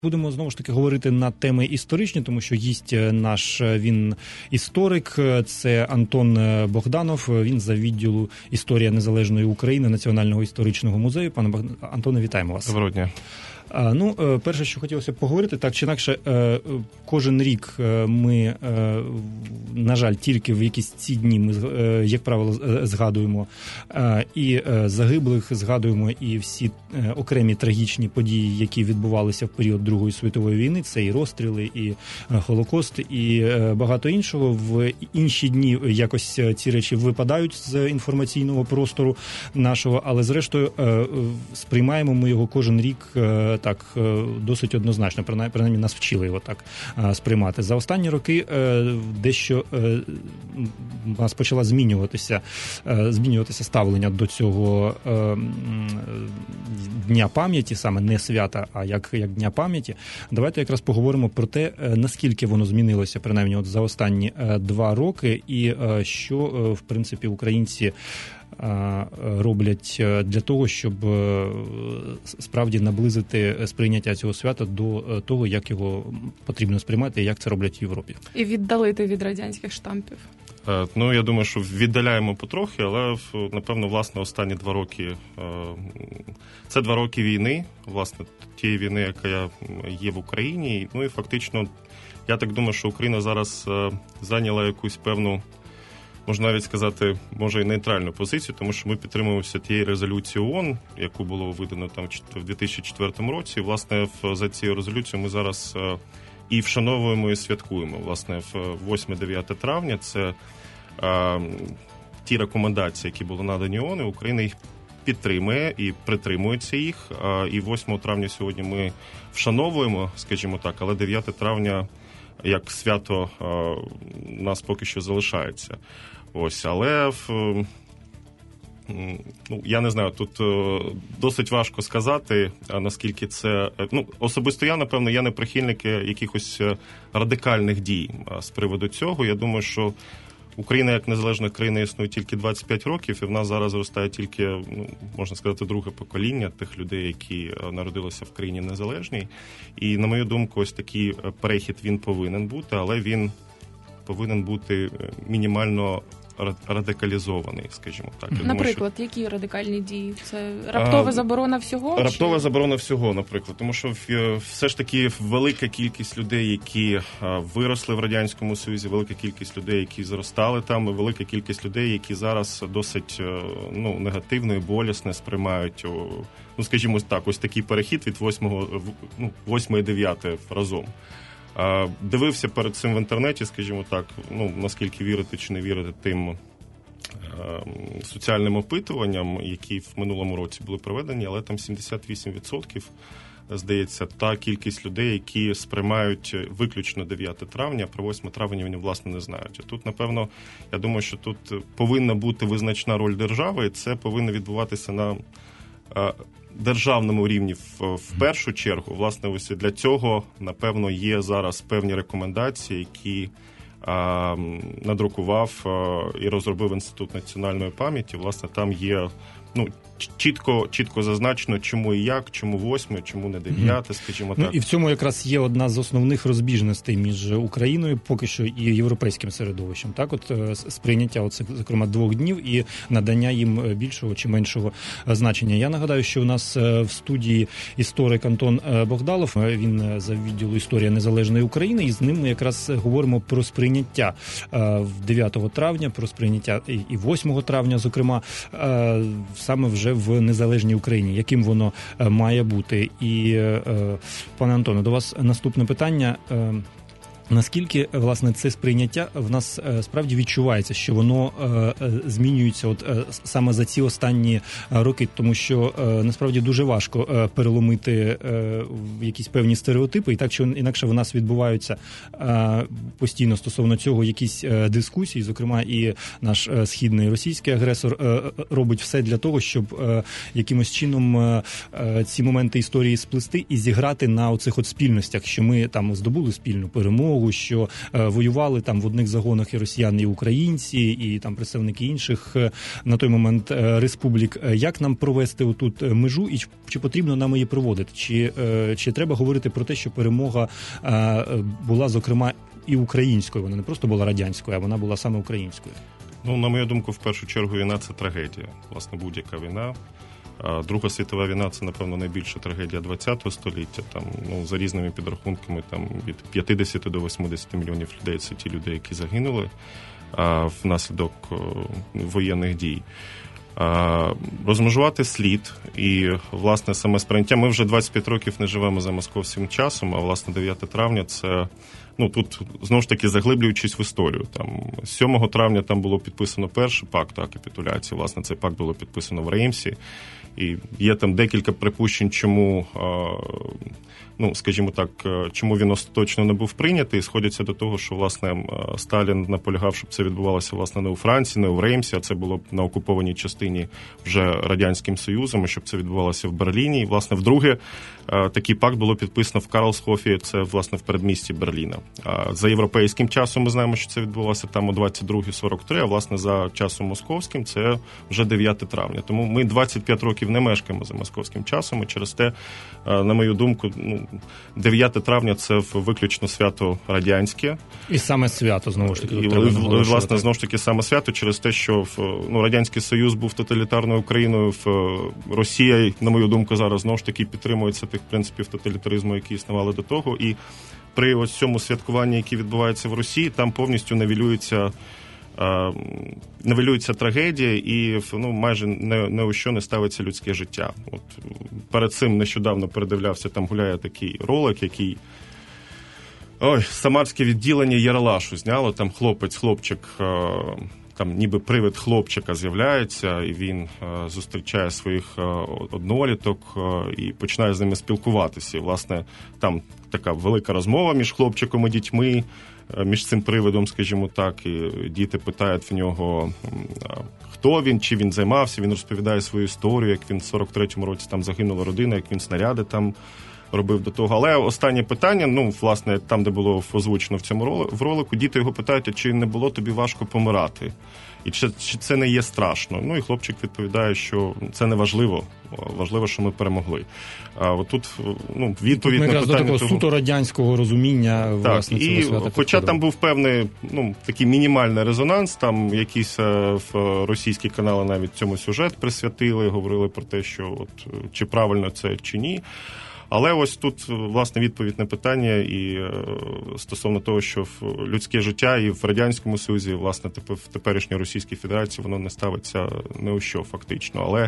Будемо знову ж таки говорити на теми історичні, тому що гість наш, він історик, це Антон Богданов, він за відділу «Історія незалежної України» Національного історичного музею. Пане Антоне, вітаємо вас. Доброго дня. Перше, що хотілося б поговорити, так чи інакше, кожен рік ми, на жаль, тільки в якісь ці дні ми, як правило, згадуємо і загиблих, згадуємо і всі окремі трагічні події, які відбувалися в період Другої світової війни. Це і розстріли, і Холокост, і багато іншого. В інші дні якось ці речі випадають з інформаційного простору нашого, але зрештою сприймаємо ми його кожен рік так, досить однозначно, принаймні нас вчили його так сприймати. За останні роки дещо у нас почала змінюватися ставлення до цього Дня пам'яті, саме не свята, а як Дня пам'яті. Давайте якраз поговоримо про те, наскільки воно змінилося, принаймні от за останні 2 роки, і що, в принципі, українці роблять для того, щоб справді наблизити сприйняття цього свята до того, як його потрібно сприймати і як це роблять в Європі. І віддалити від радянських штампів. Я думаю, що віддаляємо потрохи, але, напевно, власне, останні 2 роки – це 2 роки війни, власне, тієї війни, яка є в Україні. І фактично, я так думаю, що Україна зараз зайняла якусь певну, можна навіть сказати, може і нейтральну позицію, тому що ми підтримуємося тієї резолюції ООН, яку було видано там в 2004 році. І, власне, за цією резолюцією ми зараз і вшановуємо, і святкуємо. Власне, в 8-9 травня це ті рекомендації, які були надані ООН, і Україна їх підтримує і притримується їх. І 8 травня сьогодні ми вшановуємо, скажімо так, але 9 травня як свято у нас поки що залишається. Але я не знаю, тут досить важко сказати, наскільки це... Особисто я, напевно, я не прихильник якихось радикальних дій з приводу цього. Я думаю, що Україна як незалежна країна існує тільки 25 років, і в нас зараз зростає тільки, можна сказати, друге покоління тих людей, які народилися в країні незалежній. І, на мою думку, ось такий перехід він повинен бути, але він повинен бути мінімально радикалізований, скажімо так. Наприклад, які радикальні дії? Це раптова заборона всього? Раптова заборона всього, наприклад. Тому що все ж таки велика кількість людей, які виросли в Радянському Союзі, велика кількість людей, які зростали там, і велика кількість людей, які зараз досить негативно і болісно сприймають, скажімо так, ось такий перехід від 8 і 9 разом. Дивився перед цим в інтернеті, скажімо так, наскільки вірити чи не вірити тим соціальним опитуванням, які в минулому році були проведені, але там 78%, здається, та кількість людей, які сприймають виключно 9 травня, а про 8 травня вони, власне, не знають. А тут, напевно, я думаю, що тут повинна бути визначна роль держави, і це повинно відбуватися на державному рівні в першу чергу. Власне, ось для цього, напевно, є зараз певні рекомендації, які надрукував і розробив Інститут національної пам'яті. Власне, там є чітко зазначено, чому і як, чому 8, чому не 9, скажімо так. І в цьому якраз є одна з основних розбіжностей між Україною поки що і європейським середовищем. Так, от сприйняття оцих, зокрема, 2 днів і надання їм більшого чи меншого значення. Я нагадаю, що у нас в студії історик Антон Богданов, він за відділу «Історія незалежної України», і з ним ми якраз говоримо про сприйняття 9 травня, про сприйняття і 8 травня, зокрема, саме вже в незалежній Україні, яким воно має бути. І, пане Антоне, до вас наступне питання. Наскільки, власне, це сприйняття в нас справді відчувається, що воно змінюється от саме за ці останні роки, тому що насправді дуже важко переломити якісь певні стереотипи, і так чи інакше в нас відбуваються постійно стосовно цього якісь дискусії, зокрема і наш східний російський агресор робить все для того, щоб якимось чином ці моменти історії сплести і зіграти на оцих от спільностях, що ми там здобули спільну перемогу, перемогу, що воювали там в одних загонах і росіяни, і українці, і там представники інших на той момент республік. Як нам провести отут межу і чи потрібно нам її проводити? Чи треба говорити про те, що перемога була, зокрема, і українською? Вона не просто була радянською, а вона була саме українською. Ну, на мою думку, в першу чергу війна – це трагедія. Власне, будь-яка війна. Друга світова війна – це, напевно, найбільша трагедія ХХ століття. Там, за різними підрахунками, там, від 50 до 80 мільйонів людей – це ті люди, які загинули внаслідок воєнних дій. Розмежувати слід і, власне, саме сприйняття. Ми вже 25 років не живемо за московським часом, а, власне, 9 травня – це, тут, знову ж таки, заглиблюючись в історію. Там, 7 травня там було підписано перший пакт капітуляції. Власне, цей пакт було підписано в Реймсі. І є там декілька припущень, чому, скажімо так, чому він остаточно не був прийнятий. І сходяться до того, що, власне, Сталін наполягав, щоб це відбувалося, власне, не у Франції, не у Реймсі, а це було б на окупованій частині вже Радянським Союзом, і щоб це відбувалося в Берліні. І, власне, вдруге, такий пакт було підписано в Карлсхофі, це, власне, в передмісті Берліна. За європейським часом ми знаємо, що це відбувалося там о 22:43, а, власне, за часом московським це вже 9 травня. Тому ми 25 років не мешкаємо за московським часом, і через те, на мою думку, 9 травня – це виключно свято радянське. І саме свято, знову ж таки. І, власне, знову ж таки, саме свято через те, що Радянський Союз був тоталітарною країною, Росія, на мою думку, зараз, знову ж таки, підтримується тих принципів тоталітаризму, які існували до того. І при ось цьому святкуванні, яке відбувається в Росії, там повністю нивелюється трагедія і майже не у що не ставиться людське життя. От перед цим нещодавно передивлявся, там гуляє такий ролик, який самарське відділення Єралашу зняло, там хлопчик, там ніби привид хлопчика з'являється, і він зустрічає своїх одноліток і починає з ними спілкуватися. І, власне, там така велика розмова між хлопчиком і дітьми, між цим привидом, скажімо так, і діти питають в нього, хто він, чи він займався, він розповідає свою історію, як він в 43-му році там загинула родина, як він снаряди там робив до того. Але останнє питання, власне, там, де було озвучено в цьому ролику, діти його питають, а чи не було тобі важко помирати? І чи це не є страшно? І хлопчик відповідає, що це не важливо. Важливо, що ми перемогли. А отут, відповідь на питання... До такого суто радянського розуміння, власне, цього свята. Хоча там був певний, такий мінімальний резонанс, там якісь російські канали навіть цьому сюжет присвятили, говорили про те, що чи правильно це, чи ні. Але ось тут, власне, відповідь на питання і стосовно того, що людське життя і в Радянському Союзі, власне, в теперішній Російській Федерації воно не ставиться не у що фактично. Але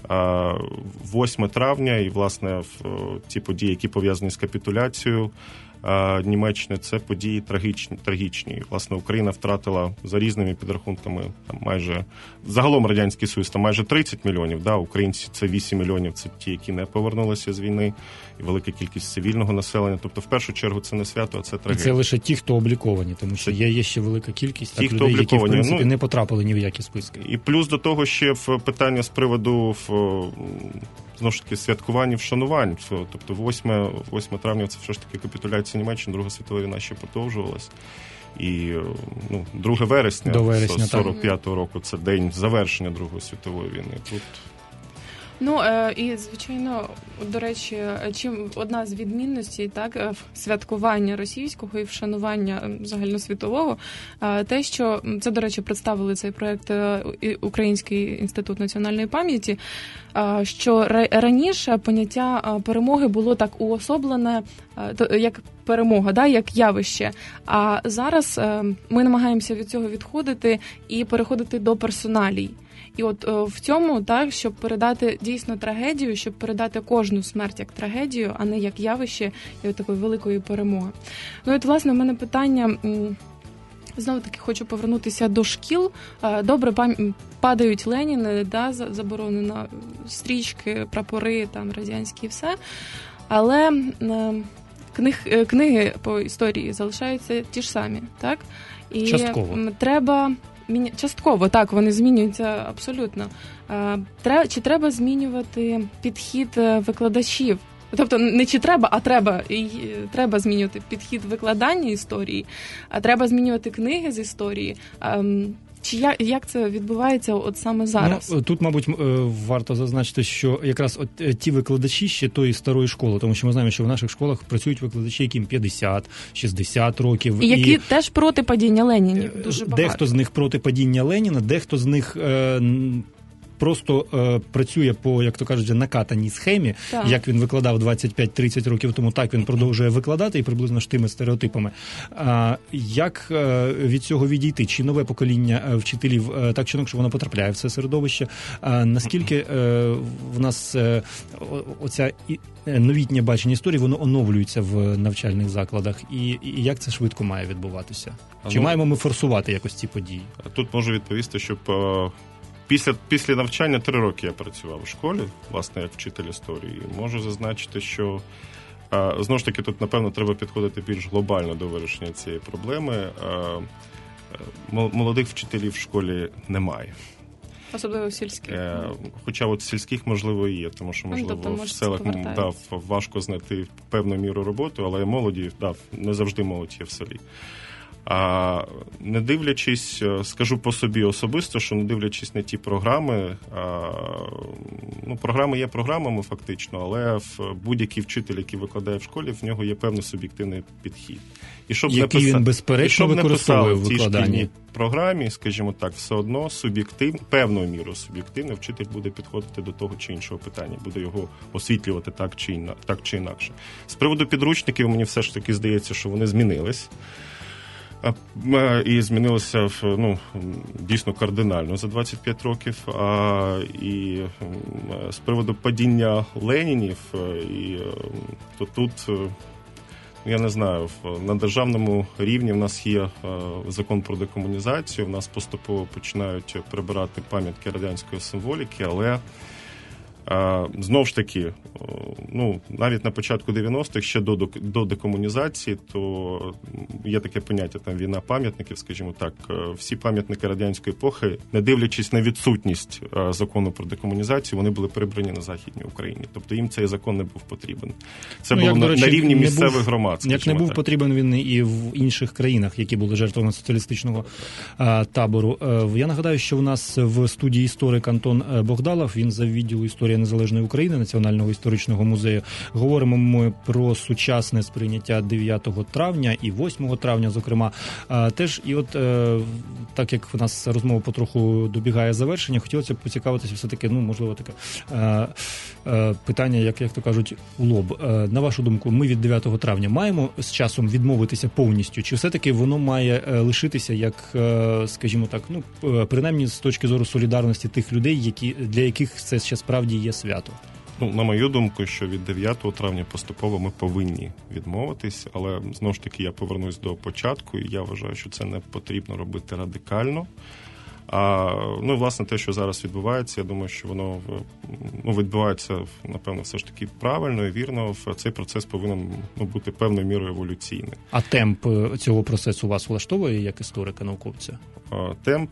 8 травня і, власне, ті події, які пов'язані з капітуляцією Німеччини, це події трагічні. Власне, Україна втратила за різними підрахунками там майже загалом Радянський Союз там майже 30 мільйонів, українці це 8 мільйонів, це ті, які не повернулися з війни, і велика кількість цивільного населення. Тобто, в першу чергу, це не свято, а це трагедія. Це лише ті, хто обліковані, тому що є ще велика кількість людей, які, в принципі, не потрапили ні в які списки. І плюс до того ще в питання з приводу знову ж таки, святкувань і вшанувань. Тобто 8 травня це все ж таки капітуляція Німеччини, Друга світова війна ще продовжувалась. І 2 вересня 45-го року це день завершення Другої світової війни. Тут... І, звичайно, до речі, чим одна з відмінностей, святкування російського і вшанування загальносвітового, те, що це, до речі, представили цей проект Український інститут національної пам'яті, що раніше поняття перемоги було так уособлене, як перемога, як явище. А зараз ми намагаємося від цього відходити і переходити до персоналій. І в цьому, щоб передати дійсно трагедію, щоб передати кожну смерть як трагедію, а не як явище і такої великої перемоги. Власне, в мене питання, знову-таки хочу повернутися до шкіл. Добре падають Леніни, заборонено стрічки, прапори, радянські і все. Але книги по історії залишаються ті ж самі, так? І частково. Частково, так, вони змінюються абсолютно. Чи треба змінювати підхід викладачів Тобто не чи треба, а треба. І треба змінювати підхід викладання історії, а треба змінювати книги з історії. Чи як це відбувається от саме зараз? Ну, тут, мабуть, варто зазначити, що якраз от ті викладачі ще тої старої школи, тому що ми знаємо, що в наших школах працюють викладачі, яким 50, 60 років. І які теж проти падіння Леніна. Дуже багато. Дехто з них проти падіння Леніна, дехто з них просто працює по, як то кажуть, накатаній схемі, так. Як він викладав 25-30 років тому, так він продовжує викладати і приблизно ж тими стереотипами. Як від цього відійти? Чи нове покоління вчителів так чи інакше воно потрапляє в це середовище? Наскільки в нас оця новітнє бачення історії, воно оновлюється в навчальних закладах? І як це швидко має відбуватися? Чи маємо ми форсувати якось ці події? Тут можу відповісти, щоб після навчання 3 роки я працював у школі, власне, як вчитель історії. Можу зазначити, що, знову ж таки, тут, напевно, треба підходити більш глобально до вирішення цієї проблеми. Молодих вчителів в школі немає. Особливо в сільських. Хоча от в сільських, можливо, і є, тому що, можливо, в селах важко знайти певну міру роботи, але молоді, не завжди молодь є в селі. Не дивлячись, скажу по собі особисто, що не дивлячись на ті програми, програми є програмами фактично, але будь-який вчитель, який викладає в школі, в нього є певний суб'єктивний підхід. І щоб він безперечно використовує в викладанні. Програмі, скажімо так, все одно певною мірою суб'єктивно вчитель буде підходити до того чи іншого питання, буде його освітлювати так чи інакше. З приводу підручників мені все ж таки здається, що вони змінились. І змінилося дійсно кардинально за 25 років. І з приводу падіння Ленінів, то тут, я не знаю, на державному рівні в нас є закон про декомунізацію, в нас поступово починають прибирати пам'ятки радянської символіки, але знову ж таки, навіть на початку 90-х, ще до декомунізації, то є таке поняття, там, війна пам'ятників, скажімо так, всі пам'ятники радянської епохи, не дивлячись на відсутність закону про декомунізацію, вони були прибрані на Західній Україні. Тобто їм цей закон не був потрібен. Це було на рівні місцевих громад. Як не був потрібен він і в інших країнах, які були жертвами соціалістичного табору. Я нагадаю, що в нас в студії історик Антон Богдалов, він за відділу історії Незалежної України Національного історичного музею. Говоримо ми про сучасне сприйняття 9 травня і 8 травня, зокрема. Теж, і от так як в нас розмова потроху добігає завершення, хотілося б поцікавитися все-таки, можливо, таке питання, як то кажуть, у лоб. На вашу думку, ми від 9 травня маємо з часом відмовитися повністю? Чи все-таки воно має лишитися як, скажімо так, принаймні з точки зору солідарності тих людей, для яких це ще справді є свято? На мою думку, що від 9 травня поступово ми повинні відмовитись, але, знову ж таки, я повернусь до початку, і я вважаю, що це не потрібно робити радикально. Власне, те, що зараз відбувається, я думаю, що воно відбувається, напевно, все ж таки правильно і вірно. Цей процес повинен бути певною мірою еволюційним. А темп цього процесу вас влаштовує як історика-науковця? Темп...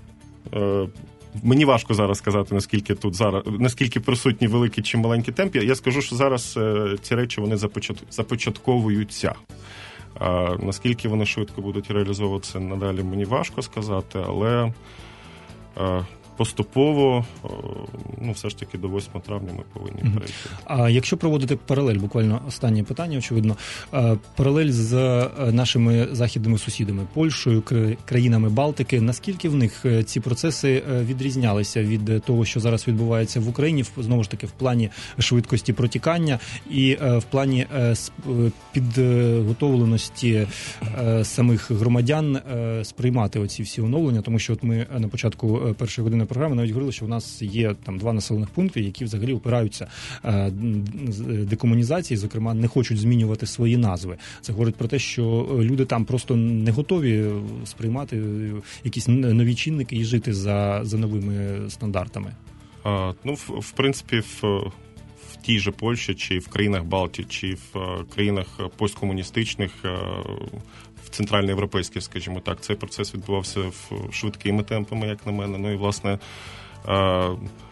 Мені важко зараз сказати, наскільки присутній великий чи маленький темп. Я скажу, що зараз ці речі вони започатковуються. Наскільки вони швидко будуть реалізовуватися надалі, мені важко сказати, але поступово, все ж таки до 8 травня ми повинні перейти. А якщо проводити паралель, буквально останнє питання, очевидно, паралель з нашими західними сусідами, Польщею, країнами Балтики, наскільки в них ці процеси відрізнялися від того, що зараз відбувається в Україні, знову ж таки, в плані швидкості протікання і в плані підготовленості самих громадян сприймати оці всі оновлення, тому що от ми на початку першої години програми навіть говорили, що в нас є там 2 населених пункти, які взагалі опираються декомунізації, зокрема, не хочуть змінювати свої назви. Це говорить про те, що люди там просто не готові сприймати якісь нові чинники і жити за новими стандартами. В принципі, в тій же Польщі, чи в країнах Балтії, чи в країнах посткомуністичних, в центральноєвропейських, скажімо так, цей процес відбувався швидкими темпами, як на мене. І, власне,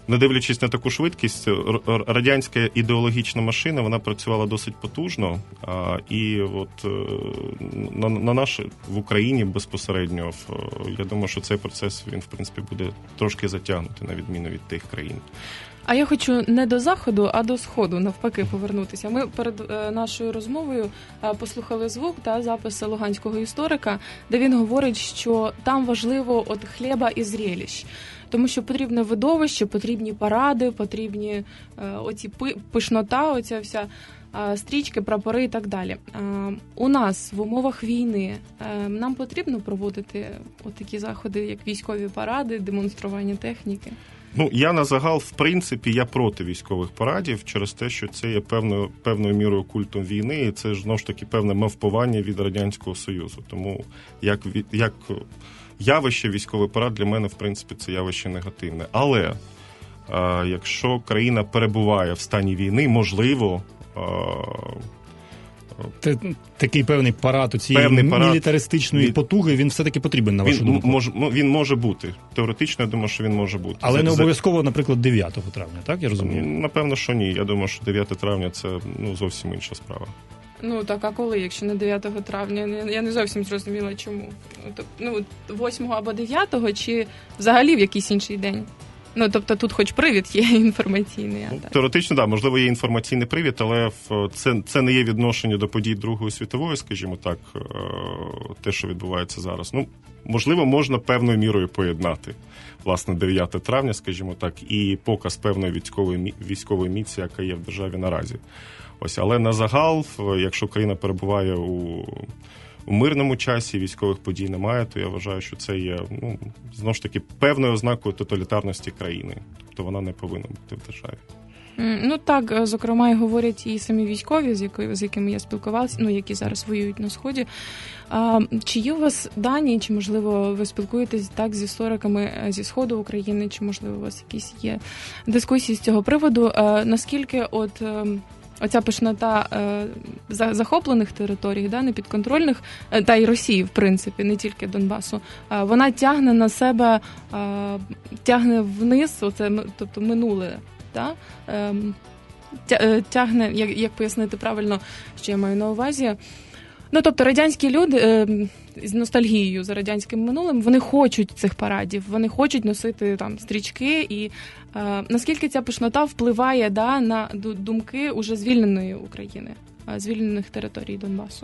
не дивлячись на таку швидкість, радянська ідеологічна машина, вона працювала досить потужно, і от на наш в Україні безпосередньо, я думаю, що цей процес, він, в принципі, буде трошки затягнутий, на відміну від тих країн. А я хочу не до Заходу, а до Сходу, навпаки, повернутися. Ми перед нашою розмовою послухали звук та записи луганського історика, де він говорить, що там важливо от хліба і зрелищ. Тому що потрібне видовище, потрібні паради, потрібні оці пишнота, оця вся стрічки, прапори і так далі. У нас в умовах війни нам потрібно проводити такі заходи, як військові паради, демонстрування техніки? Ну, я на загал, в принципі, я проти військових парадів через те, що це є певною мірою культом війни, і це ж, знову ж таки, певне мавпування від Радянського Союзу. Тому як явище військовий парад для мене, в принципі, це явище негативне. Але якщо країна перебуває в стані війни, можливо... Такий певний парад у цієї мілітаристичної потуги, він все-таки потрібен, на вашу думку? Він може бути. Теоретично, я думаю, що він може бути. Але не обов'язково, наприклад, 9 травня, так, я розумію? Напевно, що ні. Я думаю, що 9 травня – це зовсім інша справа. Ну, так, а коли, якщо не 9 травня? Я не зовсім зрозуміла, чому. 8 або 9, чи взагалі в якийсь інший день? Ну, тобто тут хоч привід є інформаційний. Теоретично, так, можливо, є інформаційний привід, але це не є відношення до подій Другої світової, скажімо так, те, що відбувається зараз. Ну, можливо, можна певною мірою поєднати, власне, 9 травня, скажімо так, і показ певної військової міці, яка є в державі наразі. Ось, але на загал, якщо країна перебуває у мирному часі, військових подій немає, то я вважаю, що це є, знову ж таки, певною ознакою тоталітарності країни. Тобто вона не повинна бути в державі. Ну так, зокрема, і говорять і самі військові, з якими я спілкувалася, які зараз воюють на Сході. Чи є у вас дані, чи, можливо, ви спілкуєтесь так з істориками зі Сходу України, чи, можливо, у вас якісь є дискусії з цього приводу? Наскільки оця пишнота захоплених територій, непідконтрольних, та й Росії, в принципі, не тільки Донбасу, вона тягне на себе, тягне вниз, тобто минуле, тягне, як пояснити правильно, що я маю на увазі. Ну, тобто радянські люди з ностальгією за радянським минулим, вони хочуть цих парадів, вони хочуть носити там стрічки, і наскільки ця пишнота впливає на думки уже звільненої України, звільнених територій Донбасу?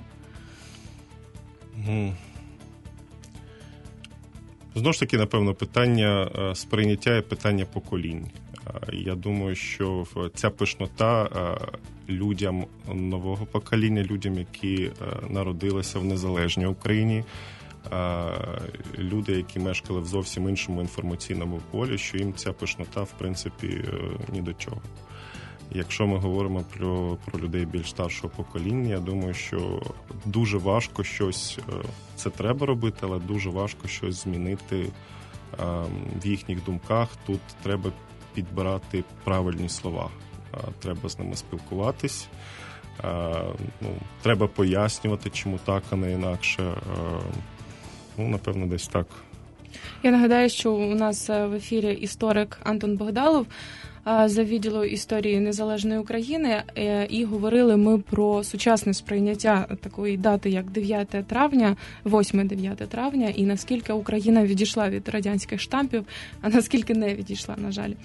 Знову ж таки, напевно, питання сприйняття і питання поколінь. Я думаю, що ця пишнота людям нового покоління, людям, які народилися в незалежній Україні, люди, які мешкали в зовсім іншому інформаційному полі, що їм ця пишнота, в принципі, ні до чого. Якщо ми говоримо про людей більш старшого покоління, я думаю, що дуже важко щось, це треба робити, але дуже важко щось змінити в їхніх думках. Тут треба підбирати правильні слова. Треба з ними спілкуватись, треба пояснювати, чому так, а не інакше. Напевно, десь так. Я нагадаю, що у нас в ефірі історик Антон Богдалов за відділу історії Незалежної України, і говорили ми про сучасне сприйняття такої дати, як 9 травня, 8-9 травня, і наскільки Україна відійшла від радянських штампів, а наскільки не відійшла, на жаль.